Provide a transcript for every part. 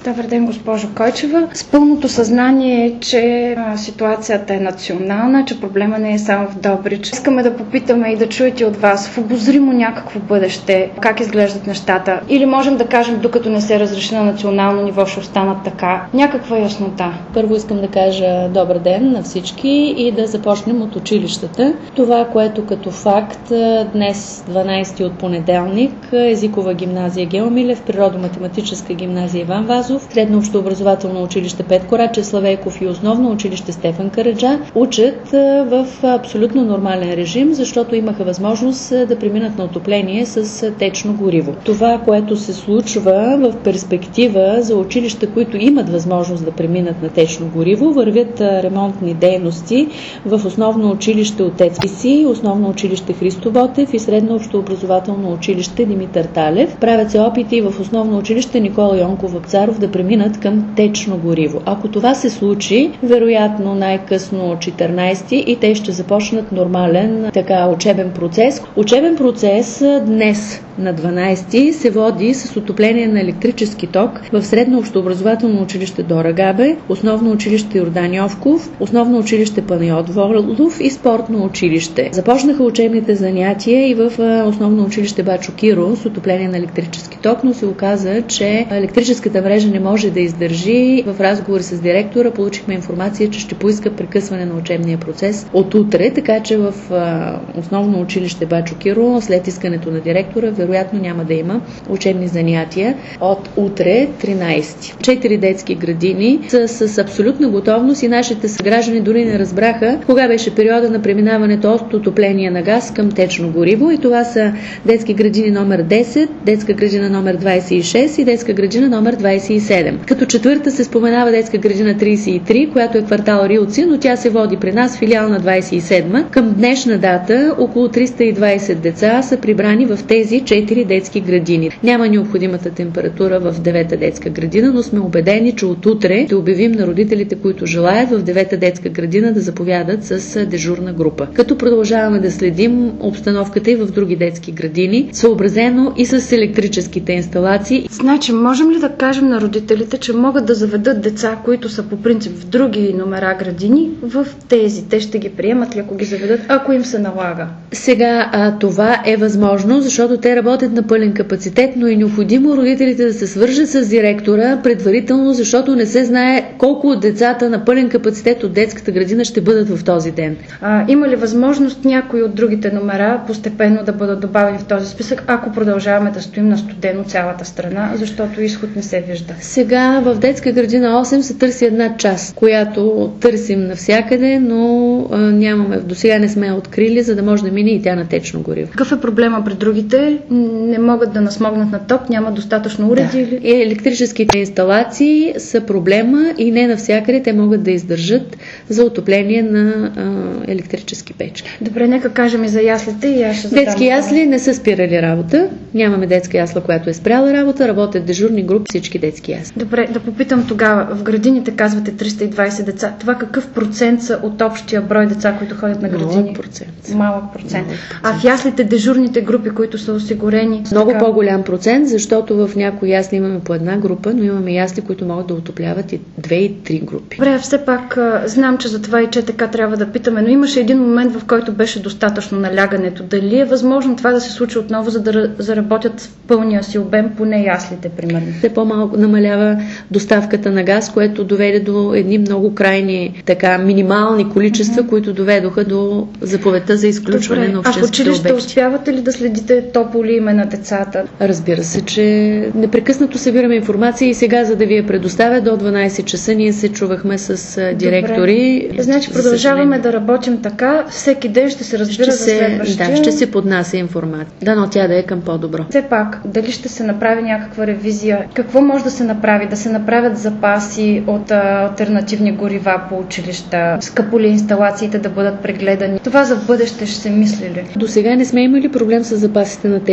Добър ден, госпожо Койчева. С пълното съзнание, че ситуацията е национална, че проблема не е само в Добрич. Искаме да попитаме и да чуете от вас в обозримо някакво бъдеще как изглеждат нещата. Или можем да кажем, докато не се разреши на национално ниво, ще останат така. Някаква яснота. Първо искам да кажа добър ден на всички и да започнем от училищата. Това, което като факт днес, 12 от понеделник, езикова гимназия Гео Милев, природо-математическа гимназия Иван Вазов, средно общообразователно училище Петко Рачев Славейков и основно училище Стефан Караджа учат в абсолютно нормален режим, защото имаха възможност да преминат на отопление с течно гориво. Това, което се случва в перспектива за училища, които имат възможност да преминат на течно гориво, вървят ремонтни дейности в основно училище Отец Писи, основно училище Христо Ботев и средно общообразователно училище Димитър Талев. Правят се опити в основно училище Никола Йонков Вапцаров да преминат към течно гориво. Ако това се случи, вероятно най-късно 14 и те ще започнат нормален учебен процес. Учебен процес днес на 12 се води с отопление на електрически ток в средно общообразователно училище Дора Габе, основно училище Йордан Йовков, основно училище Панайот Волов и спортно училище. Започнаха учебните занятия и в основно училище Бачо Киро с отопление на електрически ток, но се оказа, че електрическата мрежа не може да издържи. В разговори с директора получихме информация, че ще поиска прекъсване на учебния процес от утре, така че в основно училище Бачо Киро след искането на директора вероятно няма да има учебни занятия от утре 13. 4 детски градини са с абсолютна готовност и нашите съграждани дори не разбраха кога беше периода на преминаването от отопление на газ към течно гориво, и това са детски градини номер 10, детска градина номер 26 и детска градина номер 27. Като четвърта се споменава детска градина 33, която е квартал Рилци, но тя се води при нас, филиал на 27. Към днешна дата около 320 деца са прибрани в тези 4 детски градини. Няма необходимата температура в 9-та детска градина, но сме убедени, че от утре ще обявим на родителите, които желаят в 9-та детска градина да заповядат с дежурна група. Като продължаваме да следим обстановката и в други детски градини, съобразено и с електрическите инсталации. Значи, можем ли да кажем на родителите, че могат да заведат деца, които са по принцип в други номера градини, в тези? Те ще ги приемат ли, ако ги заведат, ако им се налага? Сега това е възможно, защото те работят на пълен капацитет, но е необходимо родителите да се свържат с директора предварително, защото не се знае колко от децата на пълен капацитет от детската градина ще бъдат в този ден. Има ли възможност някои от другите номера постепенно да бъдат добавени в този списък, ако продължаваме да стоим на студено цялата страна, защото изход не се вижда? Сега в детска градина 8 се търси една част, която търсим навсякъде, но нямаме, досега не сме открили, за да може да мине и тя на течно гориво. Какъв е проблема при другите? Не могат да насмогнат на ток, няма достатъчно уреди? Да. И електрическите инсталации са проблема и не навсякъде те могат да издържат за отопление на електрически печки. Добре, нека кажем и за яслите и аз ще задам. Детски ясли не са спирали работа. Нямаме детска ясла, която е спряла работа. Работят дежурни групи всички детски ясли. Добре, да попитам тогава. В градините казвате 320 деца. Това какъв процент са от общия брой деца, които ходят на градини? Малък процент. Малък процент. А в яслите дежурните групи, които са осигурени? Много по-голям процент, защото в някои ясли имаме по една група, но имаме ясли, които могат да отопляват и 2 и 3 групи. Добре, все пак знам, че за това и че така трябва да питаме, но имаше един момент, в който беше достатъчно налягането. Дали е възможно това да се случи отново, за да заработят в пълния си обем, поне яслите, примерно? Все по-малко намалява доставката на газ, което доведе до едни много крайни, минимални количества, които доведоха до заповедта за изключване на общинските обекти. А в училище успявате ли да следите топло ли име на децата? Разбира се, че непрекъснато събираме информация и сега, за да ви я предоставя до 12 часа, ние се чувахме с директори. Добре. Значи продължаваме да работим така, всеки ден ще се разбира за следващия. Да, ще се поднася информация. Дано тя да е към по-добро. Все пак, дали ще се направи някаква ревизия? Какво може да се направи? Да се направят запаси от алтернативни горива по училища, скъпо ли инсталациите да бъдат прегледани? Това за бъдеще ще се мисли ли? До сега не сме имали проблем с запасите на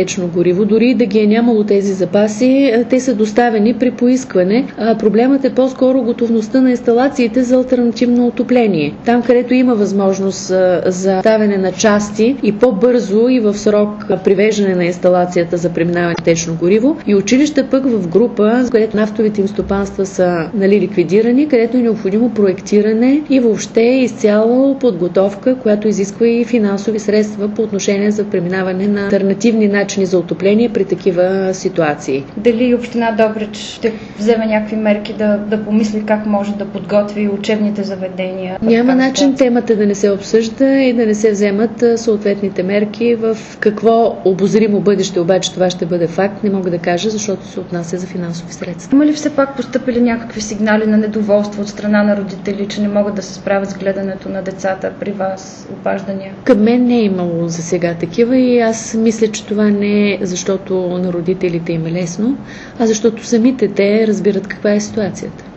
течно гориво. Дори да ги е нямало тези запаси, те са доставени при поискване. Проблемът е по-скоро готовността на инсталациите за алтернативно отопление. Там, където има възможност за ставяне на части и по-бързо и в срок привеждане на инсталацията за преминаване на течно гориво, и училища пък в група, където нафтовите им стопанства са ликвидирани, където е необходимо проектиране и въобще изцяло подготовка, която изисква и финансови средства по отношение за преминаване на алтернативни начини за отопление при такива ситуации. Дали община Добрич ще вземе някакви мерки да помисли как може да подготви учебните заведения? Няма начин темата да не се обсъжда и да не се вземат съответните мерки. В какво обозримо бъдеще обаче това ще бъде факт, не мога да кажа, защото се отнася за финансови средства. Има ли все пак постъпили някакви сигнали на недоволство от страна на родители, че не могат да се справят с гледането на децата при вас, обаждания? Към мен не е имало за сега такива и аз мисля, че това не е защото на родителите им е лесно, а защото самите те разбират каква е ситуацията.